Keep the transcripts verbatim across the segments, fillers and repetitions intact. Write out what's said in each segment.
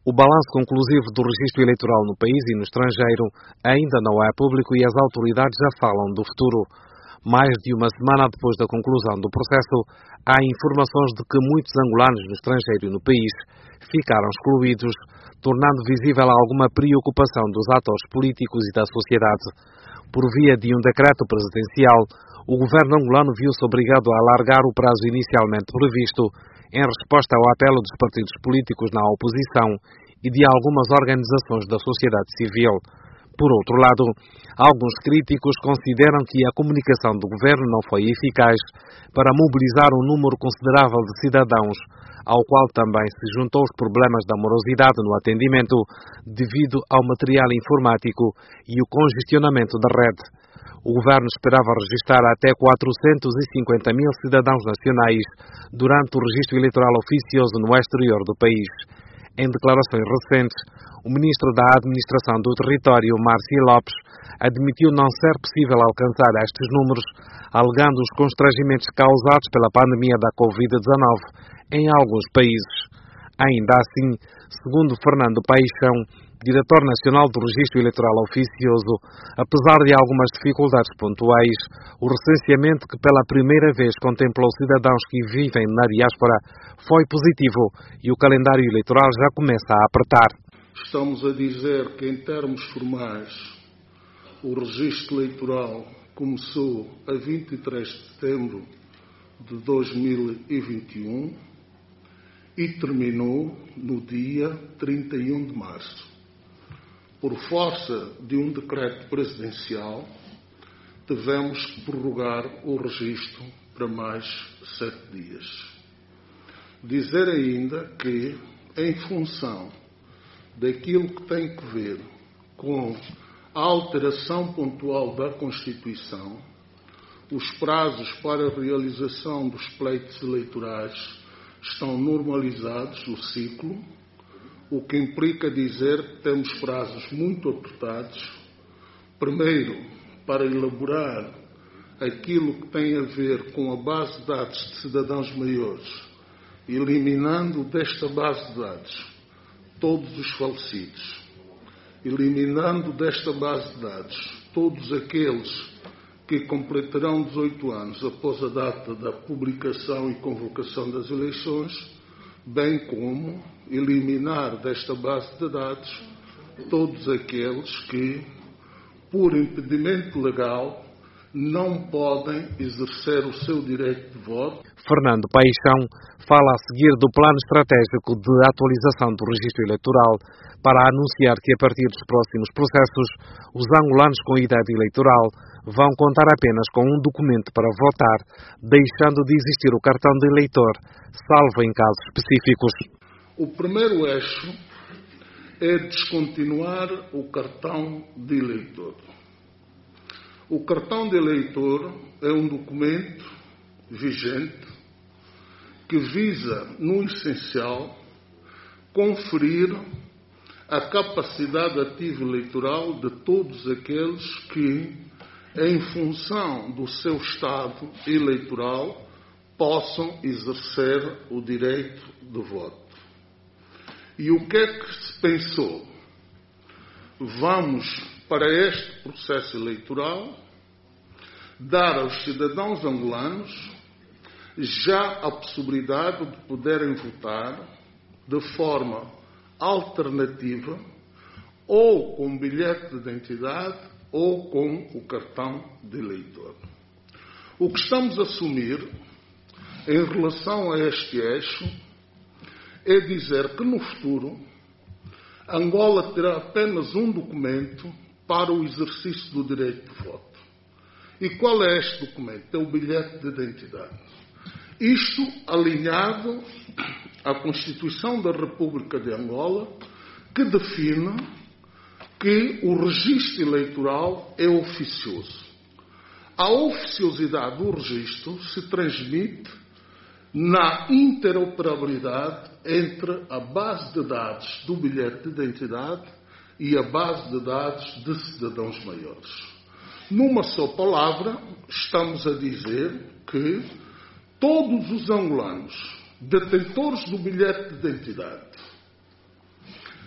O balanço conclusivo do registro eleitoral no país e no estrangeiro ainda não é público e as autoridades já falam do futuro. Mais de uma semana depois da conclusão do processo, há informações de que muitos angolanos no estrangeiro e no país ficaram excluídos, tornando visível alguma preocupação dos atores políticos e da sociedade. Por via de um decreto presidencial, o governo angolano viu-se obrigado a alargar o prazo inicialmente previsto, em resposta ao apelo dos partidos políticos na oposição e de algumas organizações da sociedade civil. Por outro lado, alguns críticos consideram que a comunicação do governo não foi eficaz para mobilizar um número considerável de cidadãos, ao qual também se juntou os problemas da morosidade no atendimento devido ao material informático e o congestionamento da rede. O governo esperava registrar até quatrocentos e cinquenta mil cidadãos nacionais durante o registro eleitoral oficioso no exterior do país. Em declarações recentes, o ministro da Administração do Território, Márcio Lopes, admitiu não ser possível alcançar estes números, alegando os constrangimentos causados pela pandemia da covid dezenove em alguns países. Ainda assim, segundo Fernando Paixão, diretor nacional do Registro Eleitoral Oficioso, apesar de algumas dificuldades pontuais, o recenseamento que pela primeira vez contemplou cidadãos que vivem na diáspora foi positivo e o calendário eleitoral já começa a apertar. Estamos a dizer que, em termos formais, o registro eleitoral começou a vinte e três de setembro de dois mil e vinte e um e terminou no dia trinta e um de março. Por força de um decreto presidencial, tivemos que prorrogar o registro para mais sete dias. Dizer ainda que, em função daquilo que tem que ver com a alteração pontual da Constituição, os prazos para a realização dos pleitos eleitorais estão normalizados no ciclo, o que implica dizer que temos prazos muito apertados, primeiro, para elaborar aquilo que tem a ver com a base de dados de cidadãos maiores, eliminando desta base de dados todos os falecidos, eliminando desta base de dados todos aqueles que completarão dezoito anos após a data da publicação e convocação das eleições, bem como eliminar desta base de dados todos aqueles que, por impedimento legal, não podem exercer o seu direito de voto. Fernando Paixão fala a seguir do plano estratégico de atualização do registro eleitoral para anunciar que, a partir dos próximos processos, os angolanos com idade eleitoral vão contar apenas com um documento para votar, deixando de existir o cartão de eleitor, salvo em casos específicos. O primeiro eixo é descontinuar o cartão de eleitor. O cartão de eleitor é um documento vigente que visa, no essencial, conferir a capacidade ativa eleitoral de todos aqueles que, em função do seu estado eleitoral, possam exercer o direito de voto. E o que é que se pensou? Vamos, para este processo eleitoral, dar aos cidadãos angolanos já a possibilidade de poderem votar de forma alternativa, ou com bilhete de identidade, ou com o cartão de eleitor. O que estamos a assumir em relação a este eixo é dizer que no futuro Angola terá apenas um documento para o exercício do direito de voto. E qual é este documento? É o bilhete de identidade. Isto alinhado à Constituição da República de Angola, que define que o registro eleitoral é oficioso. A oficiosidade do registro se transmite na interoperabilidade entre a base de dados do bilhete de identidade e a base de dados de cidadãos maiores. Numa só palavra, estamos a dizer que todos os angolanos detentores do bilhete de identidade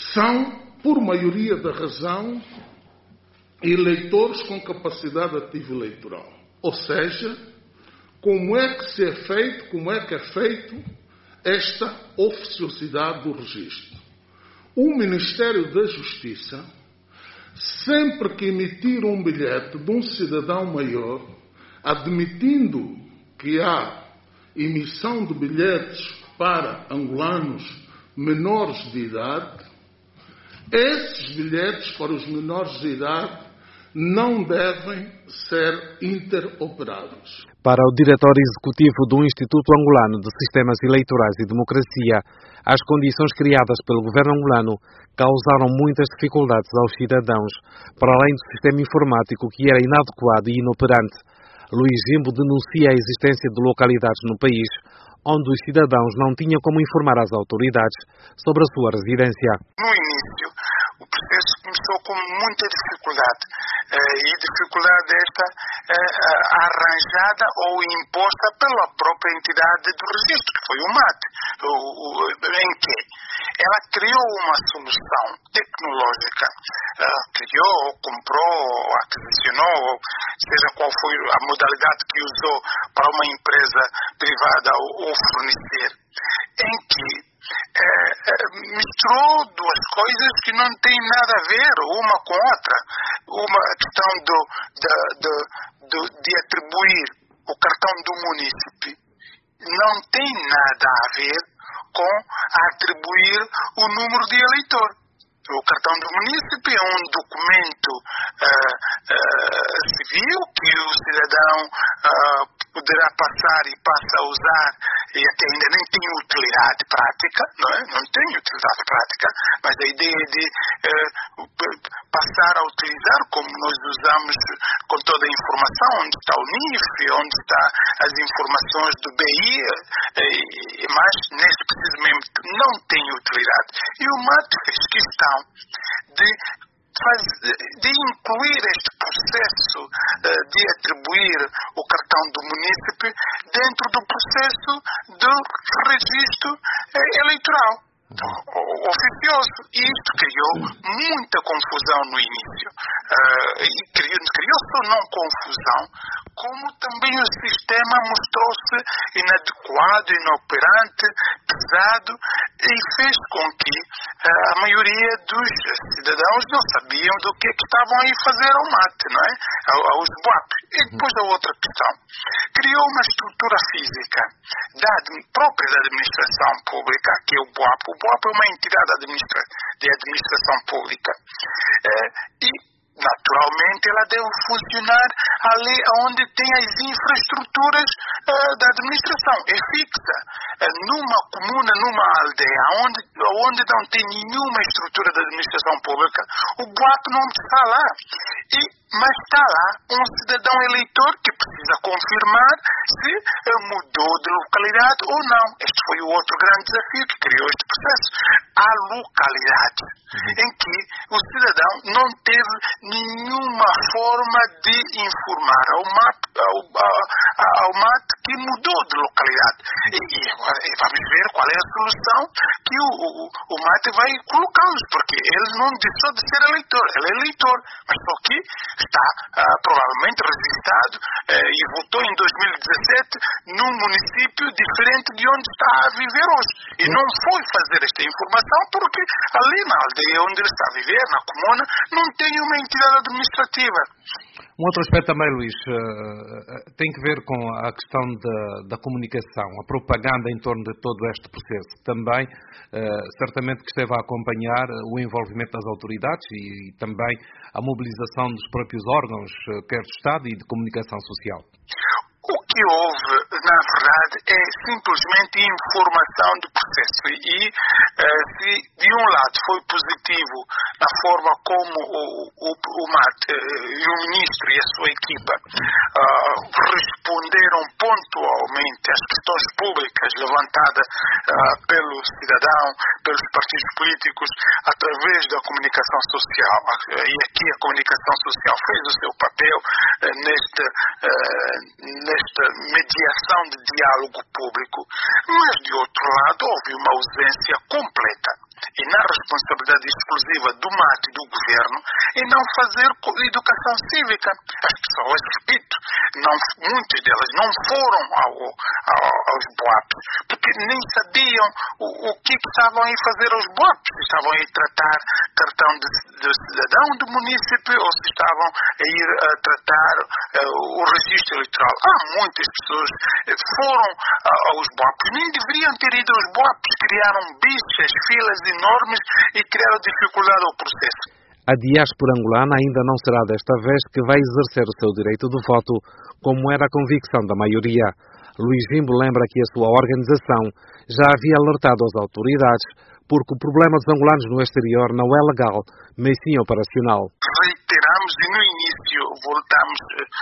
são, por maioria da razão, eleitores com capacidade ativa eleitoral. Ou seja, como é que se é feito, como é que é feito esta oficiosidade do registro? O Ministério da Justiça, sempre que emitir um bilhete de um cidadão maior, admitindo que há emissão de bilhetes para angolanos menores de idade, esses bilhetes para os menores de idade não devem ser interoperados. Para o diretor executivo do Instituto Angolano de Sistemas Eleitorais e Democracia, as condições criadas pelo governo angolano causaram muitas dificuldades aos cidadãos, para além do sistema informático que era inadequado e inoperante. Luís Jimbo denuncia a existência de localidades no país onde os cidadãos não tinham como informar as autoridades sobre a sua residência. No início, o processo começou com muita dificuldade, e dificuldade esta arranjada ou imposta pela própria entidade do registro, que foi o M A T, em que ela criou uma solução tecnológica, criou, comprou, aquisicionou, seja qual foi a modalidade que usou para uma empresa privada ou fornecer, em que É, é, misturou duas coisas que não têm nada a ver uma com outra. Uma questão do, do, do, do, de atribuir o cartão do munícipe não tem nada a ver com atribuir o número de eleitor. O cartão do munícipe é um documento uh, uh, civil que o cidadão uh, poderá passar e passa a usar e até ainda nem tem utilidade prática, não é? Não tem utilidade prática, mas a ideia de uh, passar a utilizar como nós usamos com toda a informação, onde está o N I F, onde estão as informações do B I, uh, mas neste preciso momento não tem utilidade. E o M A T fez questão de, faz, de incluir este processo uh, de atribuir o cartão do munícipe dentro do processo do registro uh, eleitoral oficioso. E isto criou muita confusão no início. Uh, e criou, criou só não confusão, como também o sistema mostrou-se inadequado, inoperante, pesado, e fez com que uh, a maioria dos cidadãos não sabiam do que, é que estavam aí fazer ao M A T, não é? Aos B U A P. E depois a outra questão. Criou uma estrutura física da, própria da administração pública, que é o B U A P. O B U A P é uma entidade administra, de administração pública. Uh, e naturalmente, ela deve funcionar ali onde tem as infraestruturas uh, da administração. É fixa. Uh, numa comuna, numa aldeia, onde, onde não tem nenhuma estrutura da administração pública, o B U A P não está lá. E, mas está lá um cidadão eleitor que precisa confirmar se uh, mudou de localidade ou não. Este foi o outro grande desafio que criou este processo. Há localidades em que o cidadão não teve nenhuma forma de informar ao M A T, ao, ao M A T que mudou de localidade. E, e agora vamos ver qual é a solução que o, o, o M A T vai colocá-los, porque ele não deixou de ser eleitor, ele é eleitor, mas só que está uh, provavelmente registrado uh, e votou em dois mil e dezassete num município diferente de onde está a viver hoje. E não foi fazer esta informação porque ali na aldeia onde ele está a viver, na comuna, não tem uma entidade administrativa. Um outro aspecto também, Luís, tem que ver com a questão da, da comunicação, a propaganda em torno de todo este processo. Também, certamente que esteve a acompanhar o envolvimento das autoridades e, e também a mobilização dos próprios órgãos, quer do Estado e de comunicação social. O que houve, na verdade, é simplesmente informação do processo. E uh, se, de um lado, foi positivo na forma como o, o, o M A T uh, e o Ministro e a sua equipa uh, responderam pontualmente às questões públicas levantadas uh, pelo cidadão, pelos partidos políticos, através da comunicação social. E aqui a comunicação social fez o seu papel uh, neste, uh, nesta mediação de diálogo público, mas de outro lado houve uma ausência completa. E na responsabilidade exclusiva do M A T e do governo e não fazer educação cívica. As pessoas, repito, não, muitas delas não foram ao, ao, aos BOAPs, porque nem sabiam o, o que estavam a fazer aos BOAPs. Estavam a ir tratar cartão de, de cidadão do município ou se estavam a ir a tratar uh, o registro eleitoral. Há muitas pessoas que foram uh, aos BOAPs, nem deveriam ter ido aos BOAPs, criaram bichas, filas enormes e criaram dificuldade ao processo. A diáspora angolana ainda não será desta vez que vai exercer o seu direito de voto, como era a convicção da maioria. Luís Jimbo lembra que a sua organização já havia alertado as autoridades porque o problema dos angolanos no exterior não é legal, mas sim operacional. Reiteramos e no início voltamos,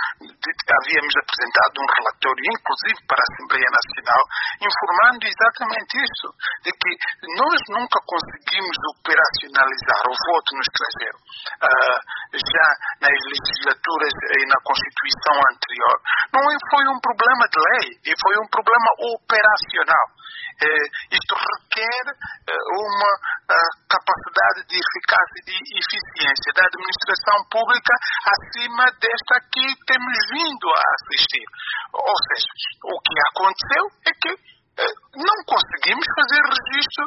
havíamos apresentado um relatório, inclusive para a Assembleia Nacional, informando exatamente isso, de que nós nunca conseguimos operacionalizar o voto no estrangeiro. Uh, já nas legislaturas e na Constituição anterior, não foi um problema de lei, foi um problema operacional. Uh, isto requer uh, uma uh, capacidade de eficácia e de eficiência da administração pública acima desta que temos vindo a assistir. Ou seja, o que aconteceu é que uh, não conseguimos fazer registro,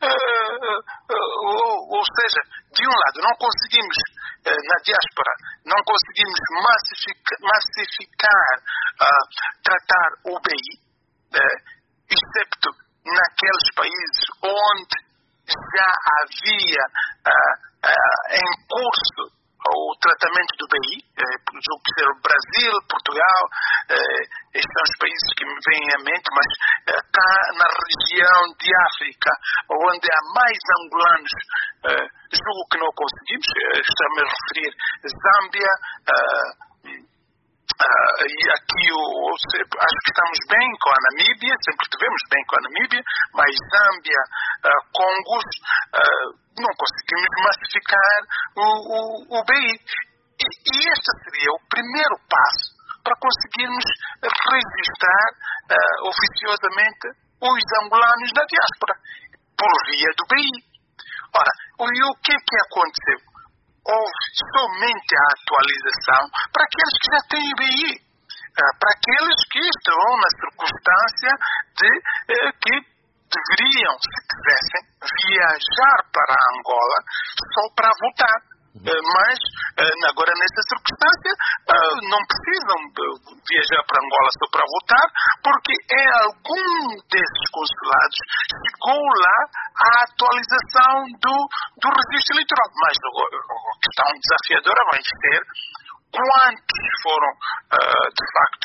uh, uh, uh, ou, ou seja, de um lado não conseguimos uh, na diáspora, não conseguimos massificar, massificar uh, tratar o B I, uh, excepto naqueles países onde já havia uh, uh, em curso o tratamento do B I, uh, julgo que ser o Brasil, Portugal, uh, estes são os países que me vêm à mente, mas uh, cá na região de África, onde há mais angolanos, uh, julgo que não conseguimos, uh, estou-me a referir Zâmbia, uh, Uh, e aqui o, acho que estamos bem com a Namíbia, sempre estivemos bem com a Namíbia, mas Zâmbia, uh, Congos, uh, não conseguimos massificar o, o, o B I. E, e este seria o primeiro passo para conseguirmos registrar uh, oficiosamente os angolanos da diáspora, por via do B I. Ora, e o que é que aconteceu? Houve somente a atualização para aqueles que já têm B I, para aqueles que estão na circunstância de eh, que deveriam, se quisessem, viajar para Angola só para votar. Uhum. Mas, agora nessa circunstância, não precisam viajar para Angola só para votar, porque em algum desses consulados chegou lá a atualização do, do registro eleitoral. Mas a questão desafiadora vai ser quantos foram, de facto,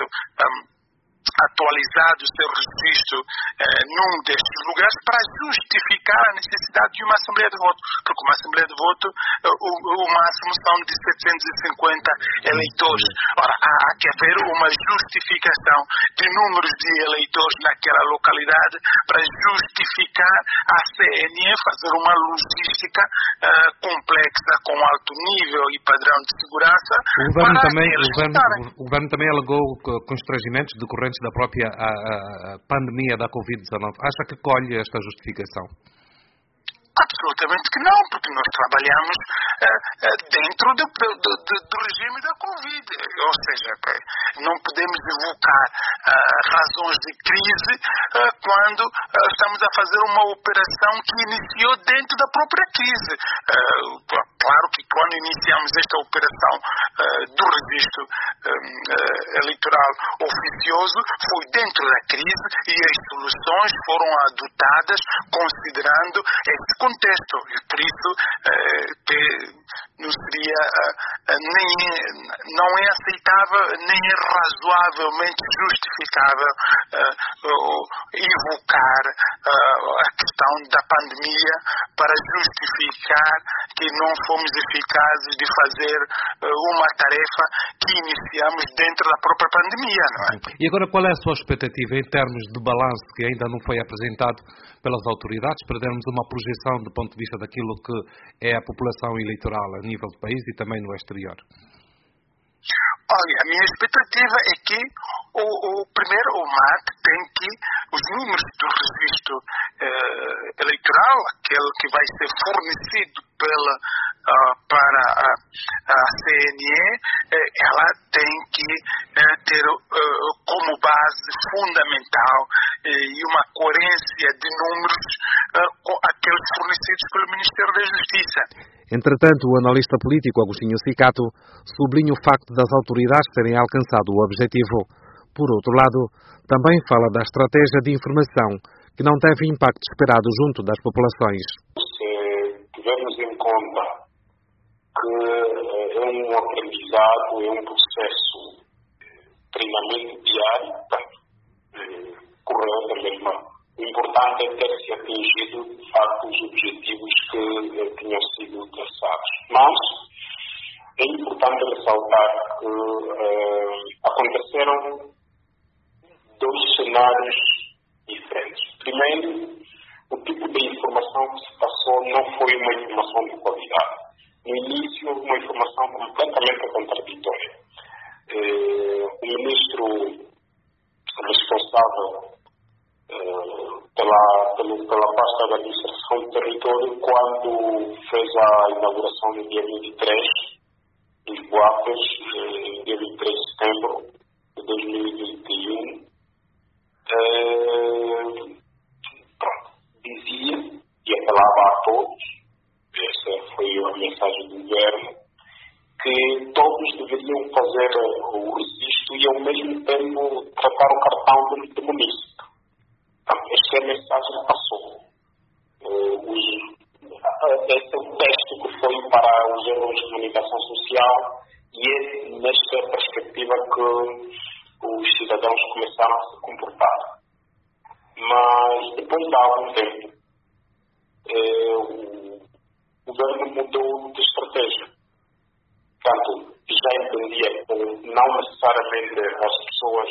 atualizado o seu registro eh, num destes lugares para justificar a necessidade de uma Assembleia de Voto, porque uma Assembleia de Voto, eh, o, o máximo são de setecentos e cinquenta eleitores. Ora, há, há que haver uma justificação de números de eleitores naquela localidade para justificar a C N E fazer uma logística eh, complexa, com alto nível e padrão de segurança. O governo, também, o governo, o governo também alegou constrangimentos decorrentes da própria a, a, a pandemia da covid dezenove. Acha que colhe esta justificação? Absolutamente que não, porque nós trabalhamos uh, uh, dentro do, do, do, do regime da Covid. Ou seja, não podemos evocar uh, razões de crise uh, quando uh, estamos a fazer uma operação que iniciou dentro da própria crise. Uh, claro que quando iniciamos esta operação uh, do registro um, uh, eleitoral oficioso, foi dentro da crise e as soluções foram adotadas considerando esse contexto, e por isso eh, que não seria eh, nem, não é aceitável nem é razoavelmente justificável eh, evocar eh, a questão da pandemia para justificar que não fomos eficazes de fazer eh, uma tarefa que iniciamos dentro da própria pandemia, não é? E agora qual é a sua expectativa em termos de balanço que ainda não foi apresentado pelas autoridades, para darmos uma projeção do ponto de vista daquilo que é a população eleitoral a nível do país e também no exterior? Olha, a minha expectativa é que o, o primeiro, o M A T tem que, os números do registro eh, eleitoral, aquele que vai ser fornecido pela, uh, para a, a C N E, eh, ela tem que eh, ter uh, como base fundamental eh, e uma coerência de números uh, com aqueles fornecidos pelo Ministério da Justiça. Entretanto, o analista político Agostinho Cicato sublinha o facto das autoridades terem alcançado o objetivo. Por outro lado, também fala da estratégia de informação, que não teve impacto esperado junto das populações. Se tivermos em conta que é um aprendizado, é um processo de treinamento diário, portanto, correu da mesma. O importante é ter-se atingido, de facto, os objetivos que tinham sido traçados. Mas é importante ressaltar que uh, aconteceram dois cenários diferentes. Primeiro, o tipo de informação que se passou não foi uma informação de qualidade. No início, uma informação completamente contraditória. Uh, o ministro responsável uh, pela, pela, pela pasta da administração do território, quando fez a inauguração no dia vinte e três, dos Boatas, uh, dia vinte e três de setembro de dois mil e vinte e um, uh, pronto, dizia e apelava a todos, essa foi a mensagem do governo, que todos deveriam fazer o registro e ao mesmo tempo tratar o cartão de, de município. Então, esta é a mensagem que passou. Uh, os, esse é o texto que foi para os órgãos de comunicação social e é nesta perspectiva que os cidadãos começaram a se comportar. Mas depois de algum tempo, uh, o governo mudou de estratégia. Portanto, já entendia que não necessariamente as pessoas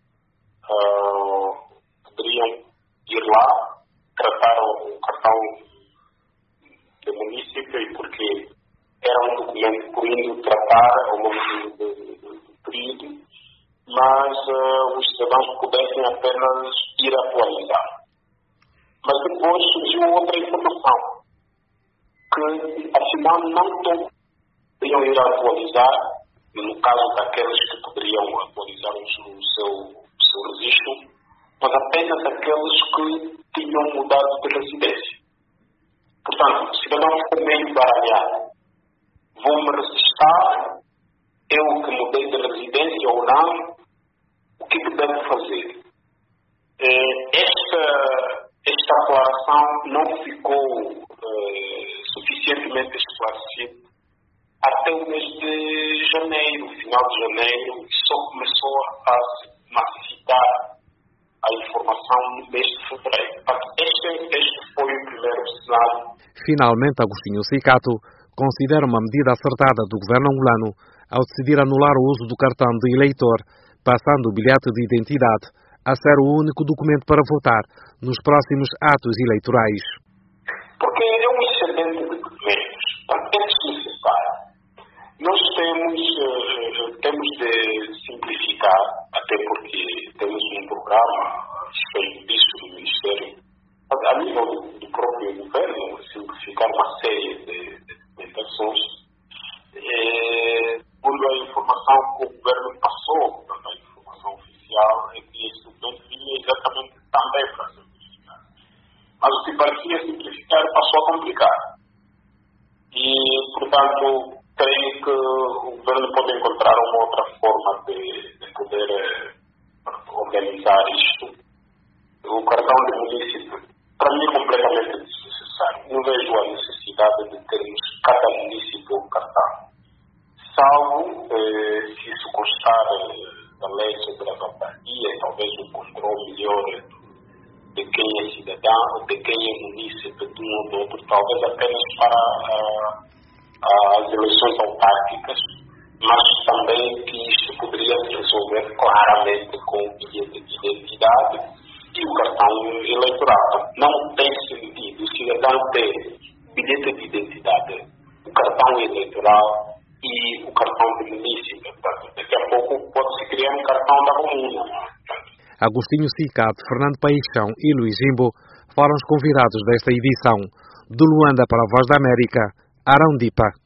uh, poderiam ir lá, tratar o cartão de município, e porque era um documento por indo tratar ao longo do, do, do período, mas uh, os cidadãos pudessem apenas ir atualizar. Mas depois surgiu outra informação, que afinal não todos poderiam ir atualizar, no caso daqueles que poderiam atualizar o seu, o seu registro, mas apenas aqueles que tinham mudado de residência. Portanto, o cidadão ficou meio baralhado. Vou-me registrar, eu que mudei de residência ou não, o que, que devo fazer? Esta, esta aclaração não ficou eh, suficientemente esclarecida até o mês de janeiro, final de janeiro, só começou a se massificar a informação no mês de fevereiro. Este, este foi o primeiro cenário. Finalmente, Agostinho Cicato considera uma medida acertada do governo angolano ao decidir anular o uso do cartão de eleitor, passando o bilhete de identidade a ser o único documento para votar nos próximos atos eleitorais. Porque é um excedente de documentos, é desnecessário. Nós temos, uh, temos de simplificar, até porque temos um programa feito disso do Ministério, a nível do, do próprio governo, simplificar uma série de, de documentações. É, quando a informação que o governo passou, a informação oficial, é que esse documento vinha exatamente também para simplificar. Mas o que parecia simplificar passou a complicar. E, portanto, creio que o governo pode encontrar uma outra forma de, de poder eh, organizar isto. O cartão de município, para mim, é completamente desnecessário. Não vejo a necessidade de termos cada município um cartão. Salvo, eh, se isso constar eh, da lei sobre a autarquia, talvez um controle melhor de quem é cidadão, de quem é município de um ou do outro, talvez apenas para a as eleições autárquicas, mas também que isto poderia se resolver claramente com o bilhete de identidade e o cartão eleitoral. Não tem sentido o cidadão ter bilhete de identidade, o cartão eleitoral e o cartão de município. Daqui a pouco pode-se criar é um cartão da comuna. Agostinho Cicato, Fernando Paixão e Luís Jimbo foram os convidados desta edição. De Luanda para a Voz da América, Arão Dipa.